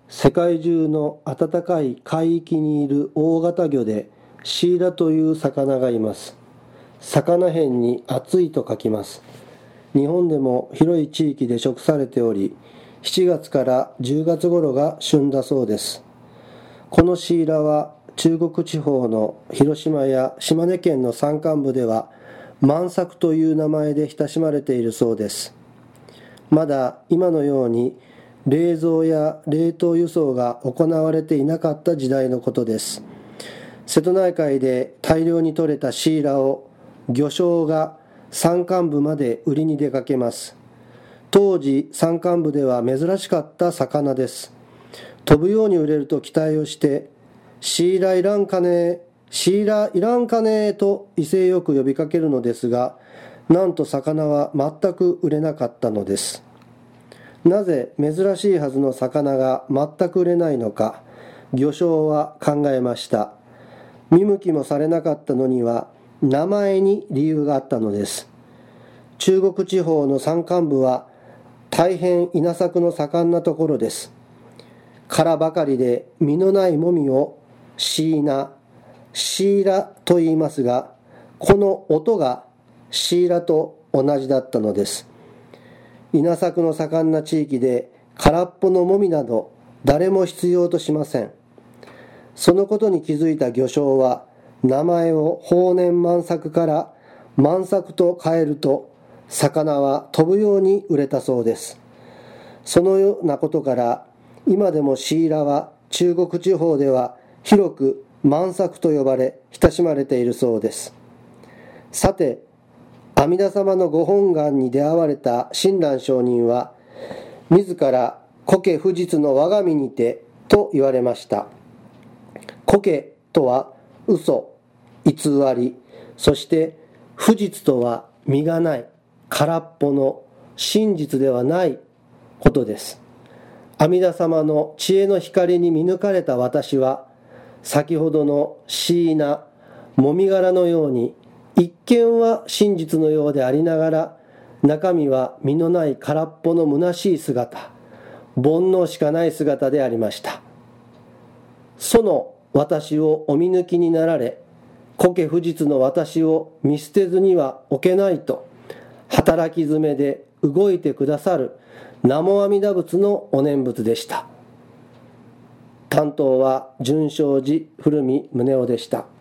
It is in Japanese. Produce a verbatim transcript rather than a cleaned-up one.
世界中の暖かい海域にいる大型魚でシイラという魚がいます。魚辺に暑いと書きます。日本でも広い地域で食されており、しちがつからじゅうがつ頃が旬だそうです。このシイラは中国地方の広島や島根県の山間部では万作という名前で親しまれているそうです。まだ今のように冷蔵や冷凍輸送が行われていなかった時代のことです。瀬戸内海で大量に取れたシイラを魚商が山間部まで売りに出かけます。当時山間部では珍しかった魚です。飛ぶように売れると期待をして、シイラいらんかね、シイラいらんかねと威勢よく呼びかけるのですが、なんと魚は全く売れなかったのです。なぜ珍しいはずの魚が全く売れないのか、魚商は考えました。見向きもされなかったのには名前に理由があったのです。中国地方の山間部は大変稲作の盛んなところです。殻ばかりで実のないもみをシイナ、シイラと言いますが、この音がシイラと同じだったのです。稲作の盛んな地域で空っぽのもみなど誰も必要としません。そのことに気づいた魚商は名前を豊年万作から万作と変えると、魚は飛ぶように売れたそうです。そのようなことから今でもシイラは中国地方では広く万作と呼ばれ親しまれているそうです。さて、阿弥陀様のご本願に出会われた親鸞上人は、自ら苔不実の我が身にてと言われました。苔とは嘘、偽り、そして不実とは実がない、空っぽの真実ではないことです。阿弥陀様の知恵の光に見抜かれた私は、先ほどのシイナ、もみ殻のように一見は真実のようでありながら、中身は実のない空っぽの虚しい姿、煩悩しかない姿でありました。その私をお見抜きになられ、苔不実の私を見捨てずにはおけないと、働き詰めで動いてくださる南無阿弥陀仏のお念仏でした。担当は純正寺古見宗男でした。